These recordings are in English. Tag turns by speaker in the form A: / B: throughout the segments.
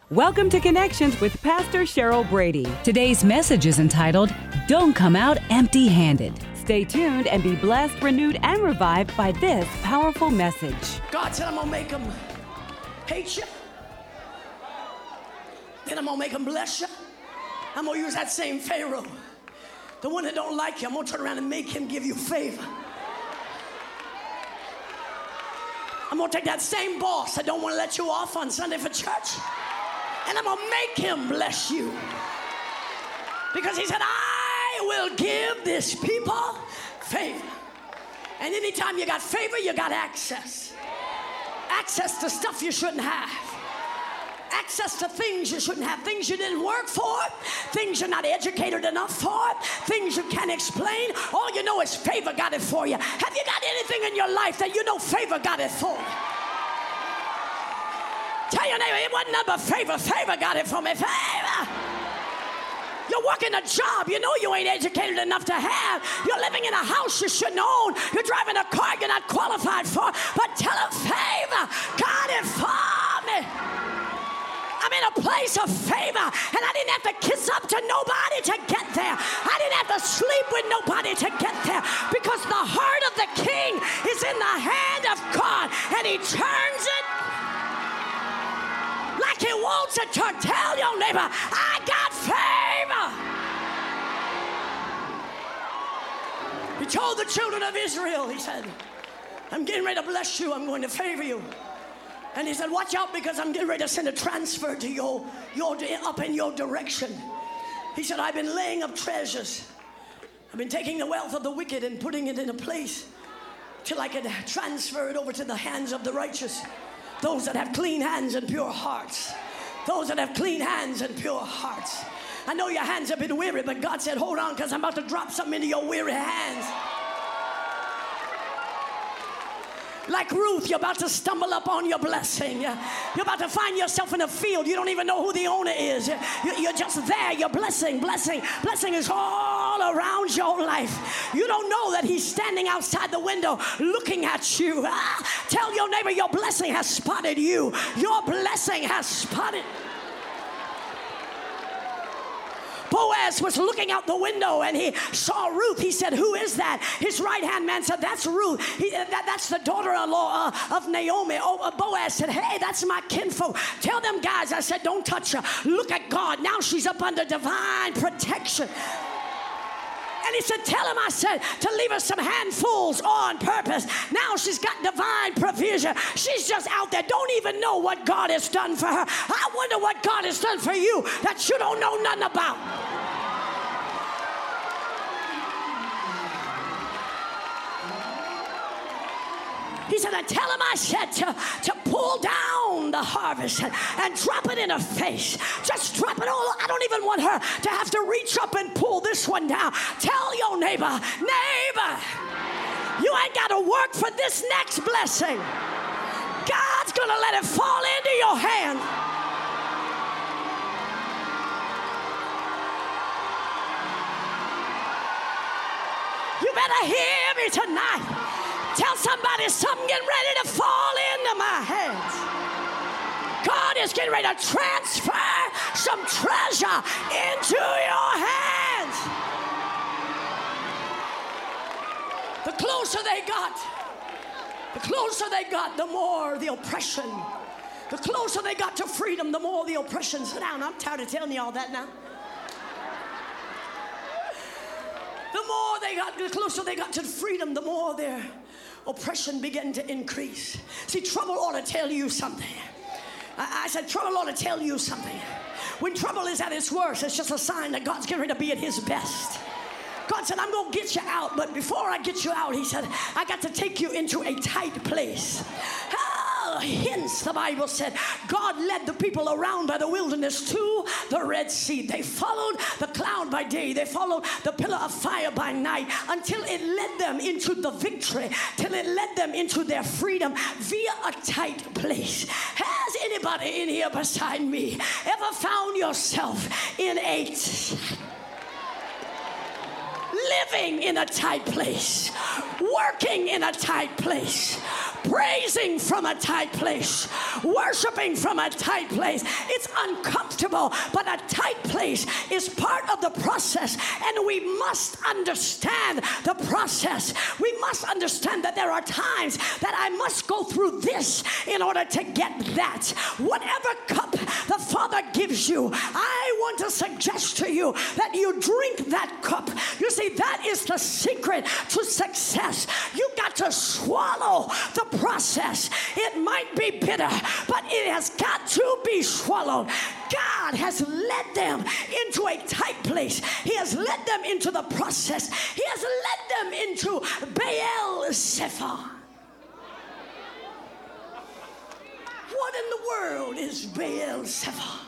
A: Welcome to Connections with Pastor Cheryl Brady.
B: Today's message is entitled, Don't Come Out Empty-Handed.
A: Stay tuned and be blessed, renewed, and revived by this powerful message.
C: God said, I'm going to make them hate you. Then I'm going to make them bless you. I'm going to use that same Pharaoh. The one that don't like you, I'm going to turn around and make him give you favor. I'm going to take that same boss that don't want to let you off on Sunday for church, and I'm going to make him bless you. Because he said, I will give this people favor. And anytime you got favor, you got access. Access to stuff you shouldn't have. Access to things you shouldn't have. Things you didn't work for. Things you're not educated enough for. Things you can't explain. All you know is favor got it for you. Have you got anything in your life that you know favor got it for you? Tell your neighbor, it wasn't nothing but favor. Favor got it for me. Favor. You're working a job you know you ain't educated enough to have. You're living in a house you shouldn't own. You're driving a car you're not qualified for. But tell them favor got it for me. I'm in a place of favor, and I didn't have to kiss up to nobody to get there. I didn't have to sleep with nobody to get there, because the heart of the king is in the hand of God, and he turns it like he wants it to. Tell your neighbor, I got favor. He told the children of Israel, he said, I'm getting ready to bless you. I'm going to favor you. And he said, watch out, because I'm getting ready to send a transfer to your up in your direction. He said, I've been laying up treasures. I've been taking the wealth of the wicked and putting it in a place till I could transfer it over to the hands of the righteous. Those that have clean hands and pure hearts. Those that have clean hands and pure hearts. I know your hands have been weary, but God said, hold on, because I'm about to drop something into your weary hands. Like Ruth, you're about to stumble up on your blessing. You're about to find yourself in a field. You don't even know who the owner is. You're just there. Your blessing is all around your life. You don't know that he's standing outside the window looking at you. Tell your neighbor, your blessing has spotted you. Your blessing has spotted. Boaz was looking out the window and he saw Ruth. He said, who is that? His right-hand man said, that's Ruth. That's the daughter-in-law of Naomi. Boaz said, hey, that's my kinfolk. Tell them guys, I said, don't touch her. Look at God. Now she's up under divine protection. And he said, tell him, I said, to leave us some handfuls on purpose. Now she's got divine provision. She's just out there. Don't even know what God has done for her. I wonder what God has done for you that you don't know nothing about. He said, and tell him I said to pull down the harvest and drop it in her face. Just drop it all. I don't even want her to have to reach up and pull this one down. Tell your neighbor, you ain't got to work for this next blessing. God's going to let it fall into your hand. You better hear me tonight. Tell somebody something getting ready to fall into my hands. God is getting ready to transfer some treasure into your hands. The closer they got, the more the oppression. The closer they got to freedom, the more the oppression. Sit down. I'm tired of telling you all that now. The closer they got to freedom, the more their oppression began to increase. See, trouble ought to tell you something. I said trouble ought to tell you something. When trouble is at its worst, it's just a sign that God's getting ready to be at his best. God said, I'm going to get you out, but before I get you out, he said, I got to take you into a tight place. Hence, the Bible said, God led the people around by the wilderness to the Red Sea. They followed the cloud by day. They followed the pillar of fire by night until it led them into the victory, till it led them into their freedom via a tight place. Has anybody in here beside me ever found yourself in living in a tight place, working in a tight place, praising from a tight place, worshiping from a tight place. It's uncomfortable, but a tight place is part of the process, and we must understand the process. We must understand that there are times that I must go through this in order to get that. Whatever cup the Father gives you, I want to suggest to you that you drink that cup. You see, that is the secret to success. You got to swallow the process. It might be bitter, but it has got to be swallowed. God has led them into a tight place. He has led them into the process. He has led them into Baal-zephon. What in the world is Baal-zephon?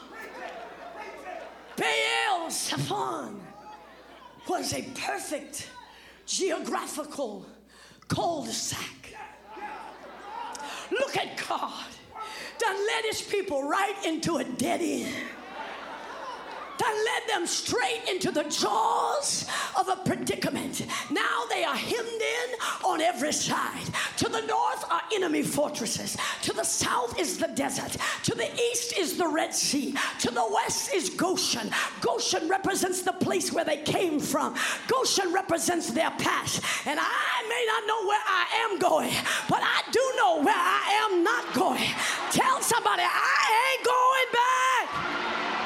C: Baal-zephon was a perfect geographical cul-de-sac. Look at God. Done led his people right into a dead end. That led them straight into the jaws of a predicament. Now they are hemmed in on every side. To the north are enemy fortresses. To the south is the desert. To the east is the Red Sea. To the west is Goshen. Goshen represents the place where they came from. Goshen represents their past. And I may not know where I am going, but I do know where I am not going. Tell somebody, I ain't going back.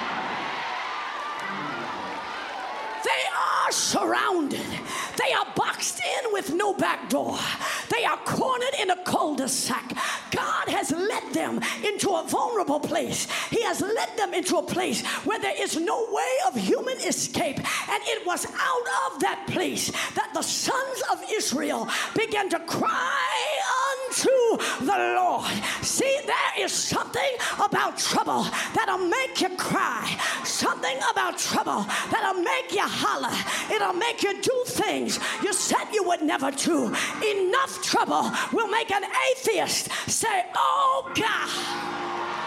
C: They are surrounded. They are boxed in with no back door. They are cornered in a cul-de-sac. God has led them into a vulnerable place. He has led them into a place where there is no way of human escape. And it was out of that place that the sons of Israel began to cry unto the Lord. See, there is something about trouble that'll make you cry. Something about trouble that'll make you holler. It'll make you do things you said you would never do. Enough trouble will make an atheist say, oh God.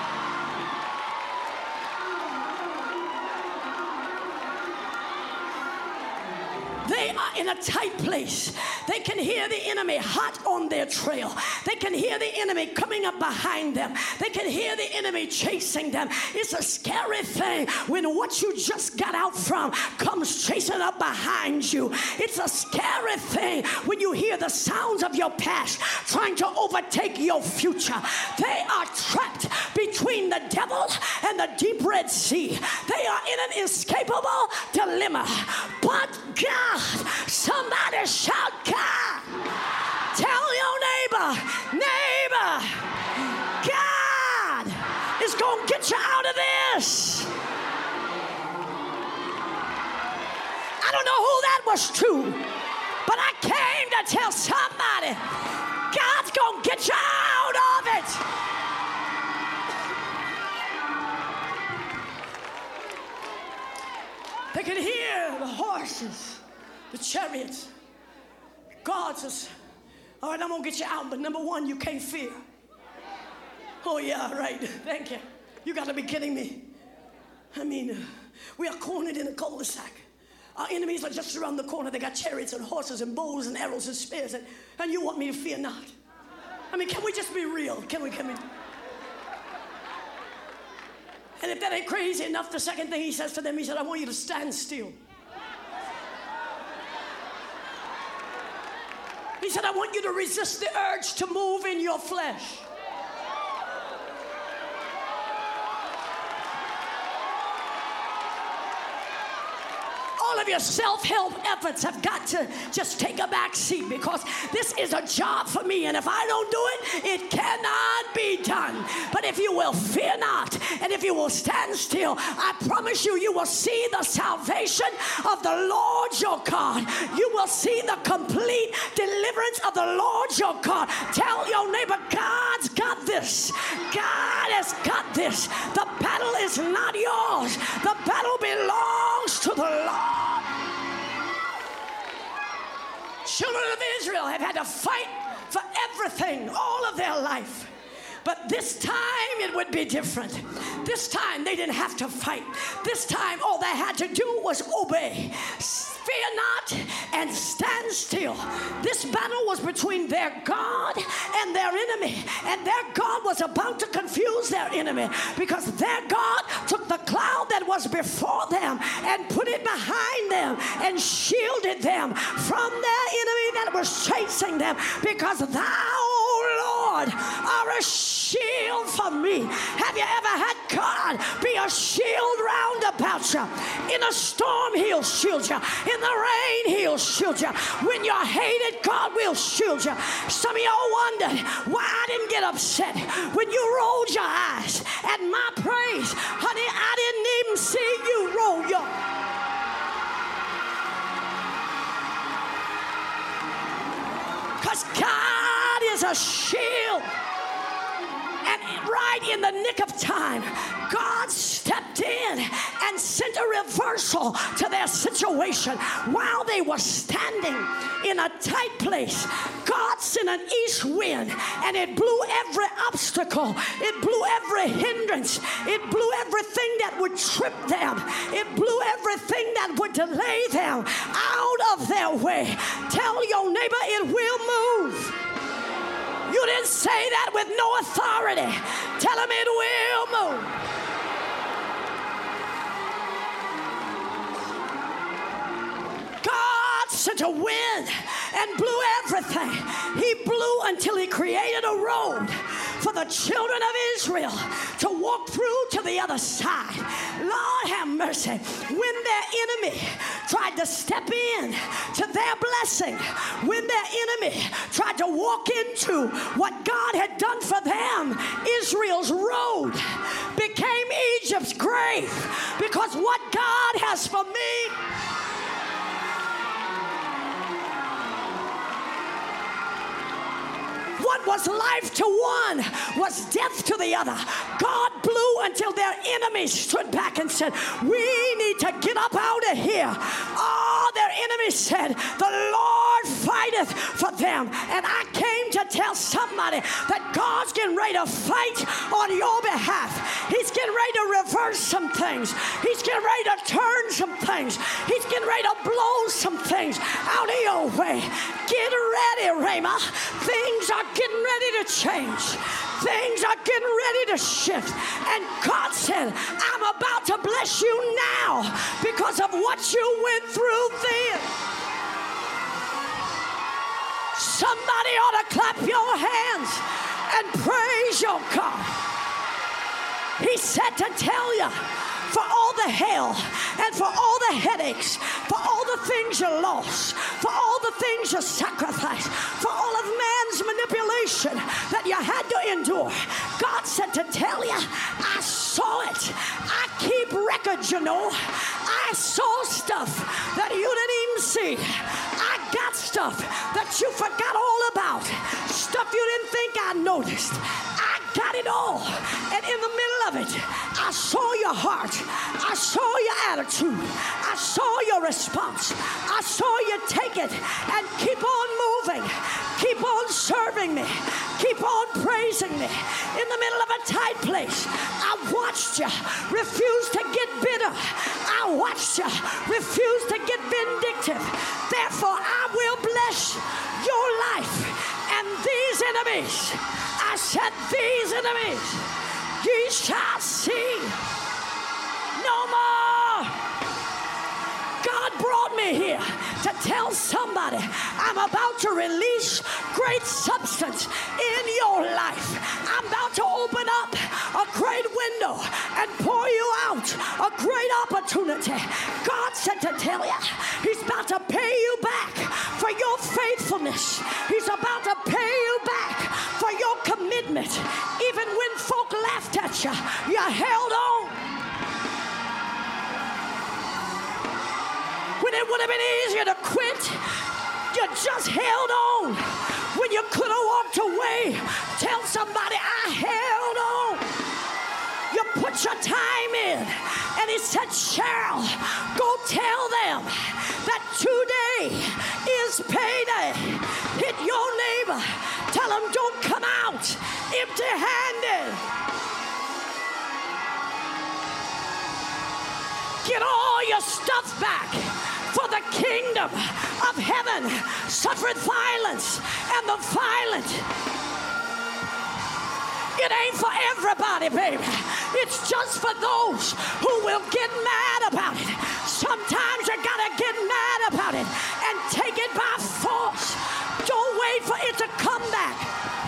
C: They are in a tight place. They can hear the enemy hot on their trail. They can hear the enemy coming up behind them. They can hear the enemy chasing them. It's a scary thing when what you just got out from comes chasing up behind you. It's a scary thing when you hear the sounds of your past trying to overtake your future. They are trapped between the devil and the deep Red Sea. They are in an inescapable dilemma. But God, somebody shout God. Tell your neighbor, God is going to get you out of this. I don't know who that was to, but I came to tell somebody, God's going to get you out of it. They can hear the horses, the chariots. God says, all right, I'm going to get you out, but number one, you can't fear. Oh, yeah, right. Thank you. You got to be kidding me. I mean, we are cornered in a cul-de-sac. Our enemies are just around the corner. They got chariots and horses and bows and arrows and spears, and you want me to fear not? I mean, can we just be real? Can we? And if that ain't crazy enough, the second thing he says to them, he said, I want you to stand still. He said, I want you to resist the urge to move in your flesh. All of your self-help efforts have got to just take a back seat, because this is a job for me, and if I don't do it, it cannot be done. But if you will fear not, and if you will stand still, I promise you, you will see the salvation of the Lord your God. You will see the complete deliverance of the Lord your God. Tell your neighbor, God's got this. God has got this. The battle is not yours. The battle belongs to the Lord. Children of Israel have had to fight for everything all of their life. But this time it would be different. This time they didn't have to fight. This time all they had to do was obey. fear not and stand still. This battle was between their God and their enemy, and their God was about to confuse their enemy because their God took the cloud that was before them and put it behind them and shielded them from their enemy that was chasing them, because thou, Lord, are a shield for me. Have you ever had God be a shield round about you? In a storm, he'll shield you. In the rain, he'll shield you. When you're hated, God will shield you. Some of y'all wondered why I didn't get upset when you rolled your eyes at my praise. Honey, I didn't even see you roll your eyes. Because God is a shield. And right in the nick of time, God stepped in and sent a reversal to their situation. While they were standing in a tight place, God sent an east wind, and it blew every obstacle. It blew every hindrance. It blew everything that would trip them. It blew everything that would delay them out of their way. Tell your neighbor it will move. You didn't say that with no authority. Tell him it will move. God sent a wind and blew everything. He blew until he created a road for the children of Israel to walk through to the other side. Lord have mercy. When their enemy tried to step in to their blessing, when their enemy tried to walk into what God had done for them, Israel's road became Egypt's grave, because what God has for me, what was life to one was death to the other. God blew until their enemies stood back and said, we need to get up out of here. Oh, their enemies said, the Lord fighteth for them. And I came to tell somebody that God's getting ready to fight on your behalf. He's getting ready to reverse some things. He's getting ready to turn some things. He's getting ready to blow some things out of your way. Get ready, Rhema. Things are getting ready to change. Things are getting ready to shift. And God said, I'm about to bless you now because of what you went through then. Somebody ought to clap your hands and praise your God. He said to tell you, for all the hell and for all the headaches, for all the things you lost, for all the things you sacrificed, for all of man's manipulation that you had to endure, God said to tell you, I saw it. I keep records, you know. I saw stuff that you didn't even see. I got stuff that you forgot all about. Stuff you didn't think I noticed. I got it all. And in the middle of it, I saw your heart. I saw your attitude. I saw your response. I saw you take it and keep on moving. Keep on serving me. Keep on praising me. In the middle of a tight place, I watched you refuse to get bitter. I watched you refuse to get vindictive. Therefore, I will bless your life. And these enemies, I said these enemies, ye shall see no more. God brought me here to tell somebody I'm about to release great substance in your life. I'm about to open up a great window and pour you out a great opportunity. God said to tell you, he's about to pay you back for your faithfulness. He's about to pay you back for your commitment. Even when folk laughed at you, you held on. When it would have been easier to quit, you just held on. When you could have walked away, tell somebody, I held on. You put your time in. And he said, Cheryl, go tell them that today is payday. Hit your neighbor. Tell them don't come out empty-handed. Get all your stuff back. For the kingdom of heaven suffereth violence, and the violent. It ain't for everybody, baby. It's just for those who will get mad about it. Sometimes you gotta get mad about it and take it by force. Don't wait for it to come back.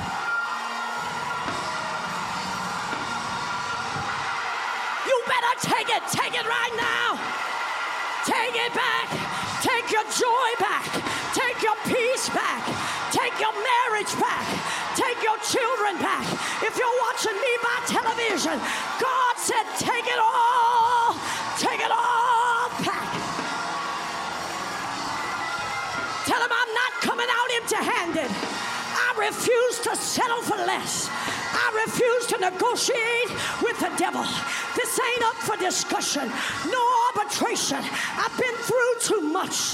C: You better take it right now. Take it back. Take your joy back. Take your peace back. Take your marriage back. Take your children back. If you're watching me by television, God said, take it all back. Tell him I'm not coming out empty-handed. I refuse to settle for less. I refuse to negotiate with the devil. This ain't up for discussion, no arbitration. I've been through too much.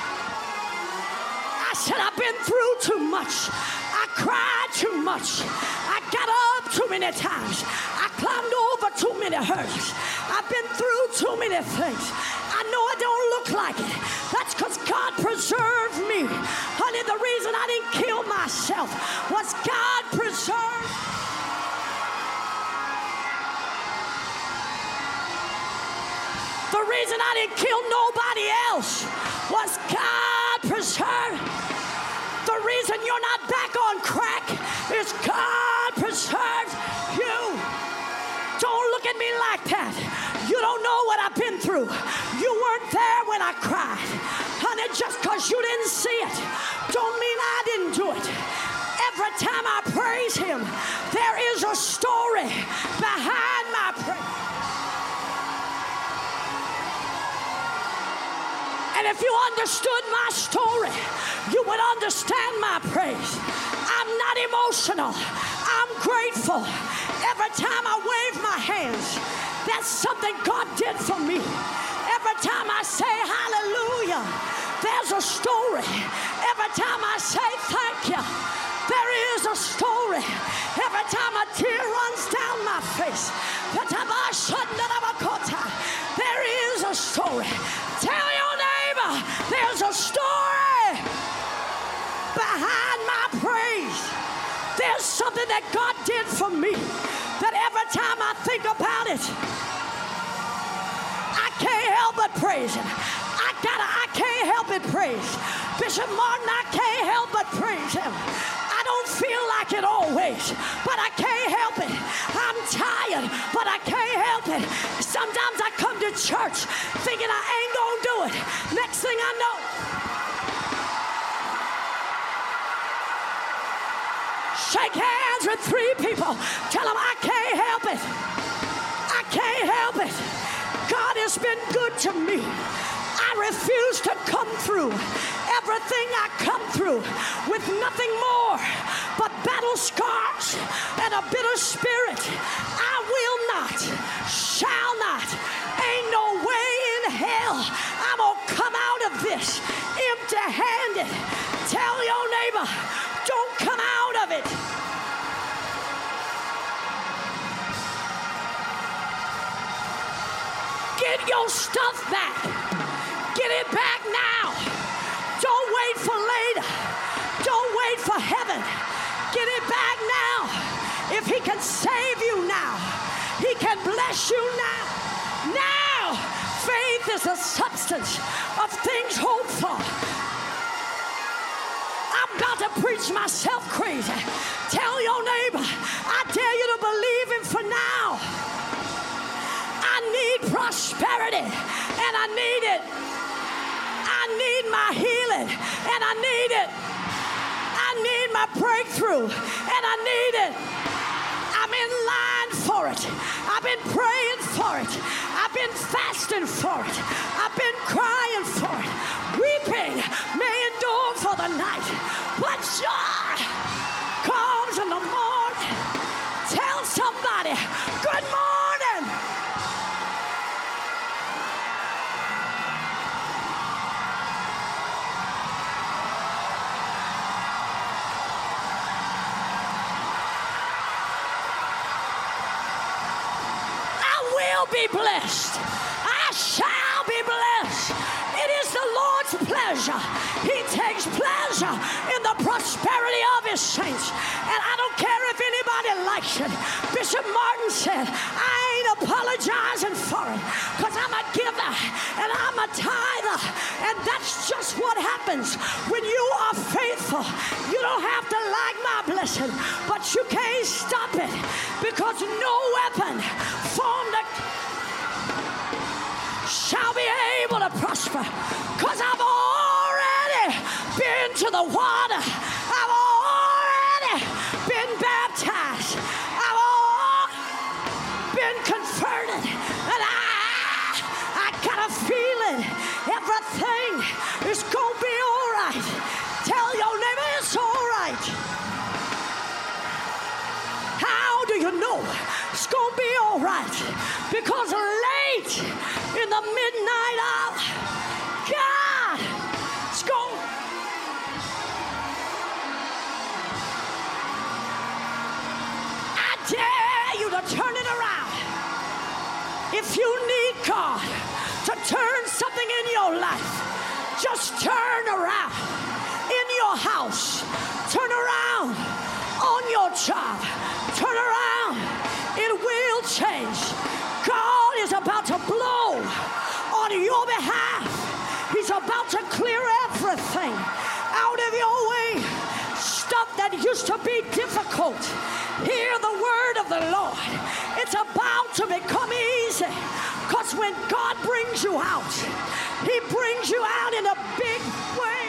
C: I said I've been through too much. I cried too much. I got up too many times. I climbed over too many hurdles. I've been through too many things. I know it don't look like it. That's because God preserved me. Honey, the reason I didn't kill myself was God preserved. The reason I didn't kill nobody else was God preserved. The reason you're not back on crack is God preserved you. Don't look at me like that. You don't know what I've been through. You weren't there when I cried. Honey, just because you didn't see it, don't mean I didn't do it. Every time I praise him, there is a story behind my praise. And if you understood my story, you would understand my praise. I'm not emotional. I'm grateful. Every time I wave my hands, that's something God did for me. Every time I say hallelujah, there's a story. Every time I say thank you, there is a story. Every time a tear runs down my face, there is a story. Tell your neighbor, there's a story behind my praise. There's something that God did for me that every time I think about it, I can't help but praise him. I can't help but praise Bishop Martin. I can't help but praise him. I don't feel like it always, but I can't help it. I'm tired, but I can't help it. Sometimes I come to church thinking I ain't gonna do it. Next thing I know, shake hands with 3 people. Tell them I can't help it. I can't help it. God has been good to me. I refuse to come through everything I come through with nothing more but battle scars and a bitter spirit. I will not, shall not, ain't no way in hell I'm gonna come out of this empty-handed. Tell your neighbor, don't come out of it. Get your stuff back. Get it back now. Don't wait for later. Don't wait for heaven. Get it back now. If he can save you now, he can bless you now. Now, faith is the substance of things hoped for. I'm about to preach myself crazy. Tell your neighbor, I dare you to believe him for now. I need prosperity, and I need it. I need my healing, and I need it. I need my breakthrough, and I need it. I'm in line for it. I've been praying for it. I've been fasting for it. I've been crying for it. Weeping may endure for the night, but joy comes in the morning. Tell somebody, good morning. Be blessed. I shall be blessed. It is the Lord this, saints. And I don't care if anybody likes it. Bishop Martin said, I ain't apologizing for it because I'm a giver and I'm a tither. And that's just what happens when you are faithful. You don't have to like my blessing, but you can't stop it because no weapon formed shall be able to prosper because I've already been to the water. I've already been baptized. I've already been converted. And I got a feeling everything is going to be all right. Tell your neighbor it's all right. How do you know it's going to be all right? Because late in the midnight hour, God is going. I dare you to turn it around. If you need God to turn something in your life, just turn around in your house, turn around on your job, turn around. It will change. God is about to blow on your behalf. He's about to clear everything out of your way. Stuff that used to be difficult. Hear the word of the Lord. It's about to become easy. Because when God brings you out, He brings you out in a big way.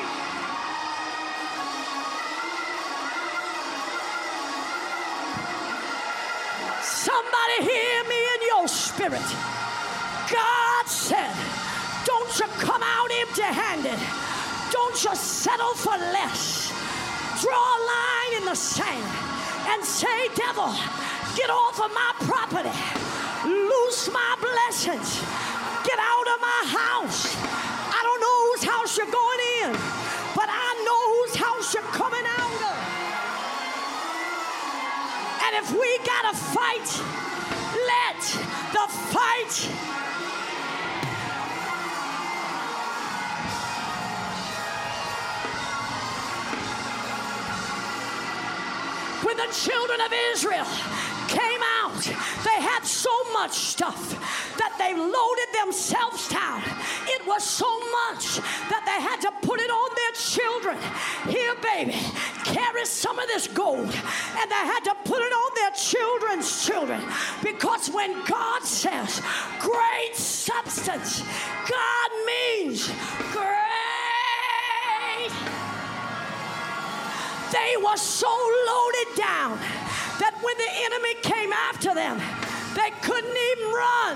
C: Somebody hear me in your spirit. God said, don't you come out empty-handed. Don't you settle for less. Draw a line in the sand and say, devil, get off of my property. Loose my blessings. Get out of my house. I don't know whose house you're going in, but I know whose house you're coming out of. And if we gotta fight, let the fight. When the children of Israel came out, they had so much stuff that they loaded themselves down. It was so much that they had to put it on their children. Here, baby, carry some of this gold. And they had to put it on their children's children. Because when God says great substance, God means great. They were so loaded down that when the enemy came after them, they couldn't even run.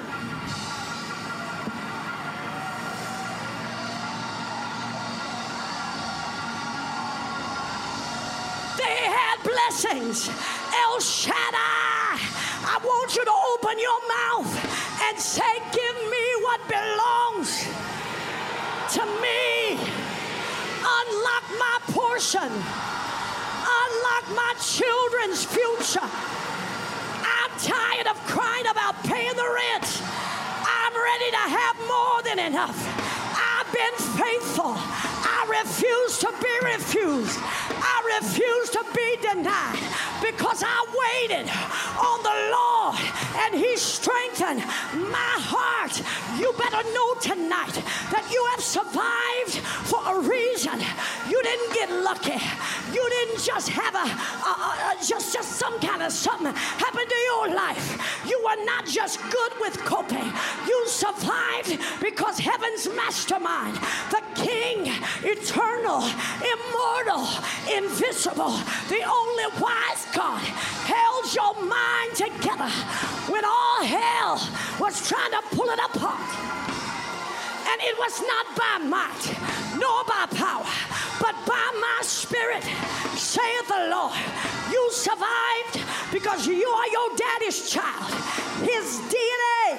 C: They had blessings. El Shaddai, I want you to open your mouth and say, give me what belongs to me. Unlock my portion. Unlock my children's future. I'm tired of crying about paying the rent. I'm ready to have more than enough. I've been faithful. I refuse to be refused. I refuse to be denied because I waited on the Lord and He strengthened my heart. You better know tonight that you have survived for a reason. You didn't get lucky. You didn't just have just some kind of something happen to your life. You were not just good with coping. You survived because heaven's mastermind, the King, eternal, immortal, invisible, the only wise God, held your mind together when all hell was trying to pull it apart. And it was not by might, nor by power, but by my Spirit, saith the Lord. You survived because you are your daddy's child, his DNA.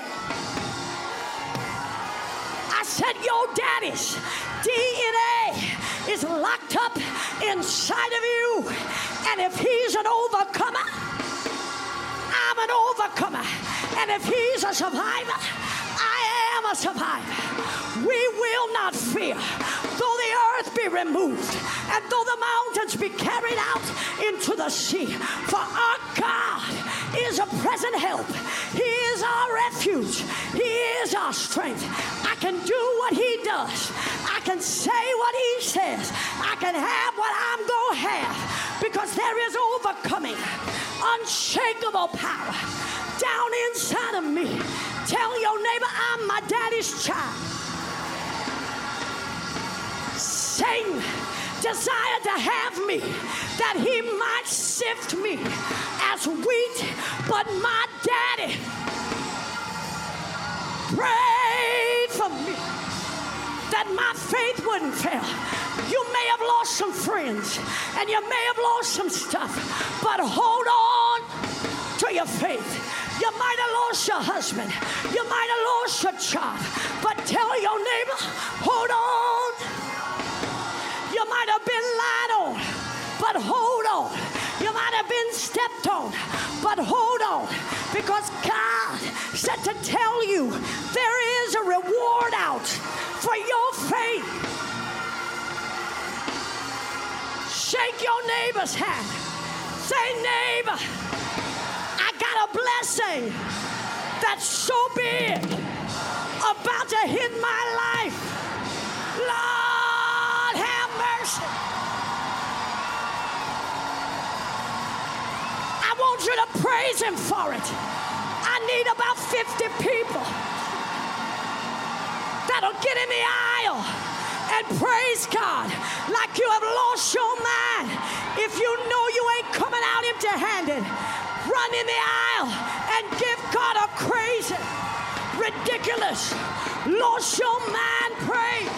C: I said your daddy's DNA is locked up inside of you. And if he's an overcomer, I'm an overcomer. And if he's a survivor, I am a survivor. We will not fear. Though the earth be removed, and though the mountains be carried out into the sea. For our God is a present help. He is our refuge. He is our strength. I can do what he does. I can say what he says. I can have what I'm going to have, because there is overcoming, unshakable power down inside of me. Tell your neighbor, I'm my daddy's child. Satan desired to have me that he might sift me as wheat, but my daddy prayed for me that my faith wouldn't fail. You may have lost some friends and you may have lost some stuff, but hold on to your faith. You might have lost your husband. You might have lost your job, but tell your neighbor, hold on. You might have been lied on, but hold on. You might have been stepped on, but hold on, because God said to tell you there is a reward out for your faith. Shake your neighbor's hand. Say, neighbor, I got a blessing that's so big about to hit my life. Lord, have mercy. I want you to praise him for it. I need about 50 people that'll get in the aisle and praise God like you have lost your mind. If you know you ain't coming out empty-handed, run in the aisle and give God a crazy, ridiculous, lost your mind praise.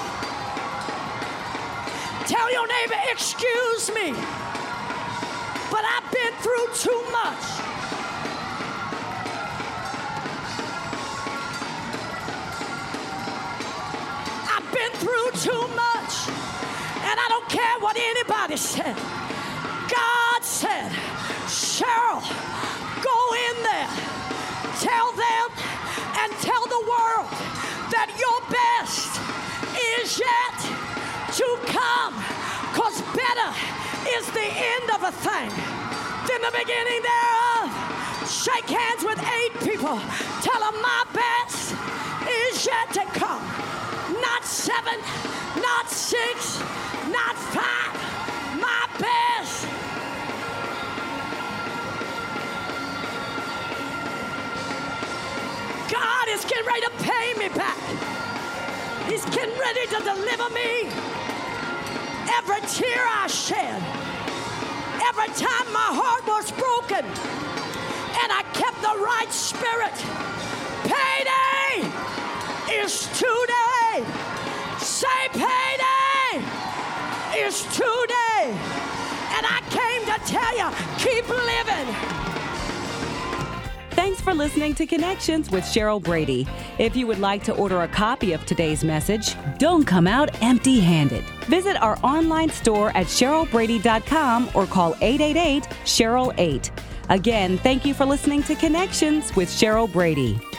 C: Tell your neighbor, excuse me, but I've been through too much. I've been through too much, and I don't care what anybody said. God said, Cheryl, go in there, tell them and tell the world that your best is yet to come, because better is the end of a thing than the beginning thereof. Shake hands with 8 people. Tell them my best is yet to come. Not 7, not 6, not 5. My best. God is getting ready to pay me back. He's getting ready to deliver me. Every tear I shed, every time my heart was broken, and I kept the right spirit. Payday is today. Say payday is today. And I came to tell you, keep living.
A: Thanks for listening to Connections with Cheryl Brady. If you would like to order a copy of today's message,
B: Don't come out empty-handed.
A: visit our online store at CherylBrady.com or call 888-CHERYL8. Again, thank you for listening to Connections with Cheryl Brady.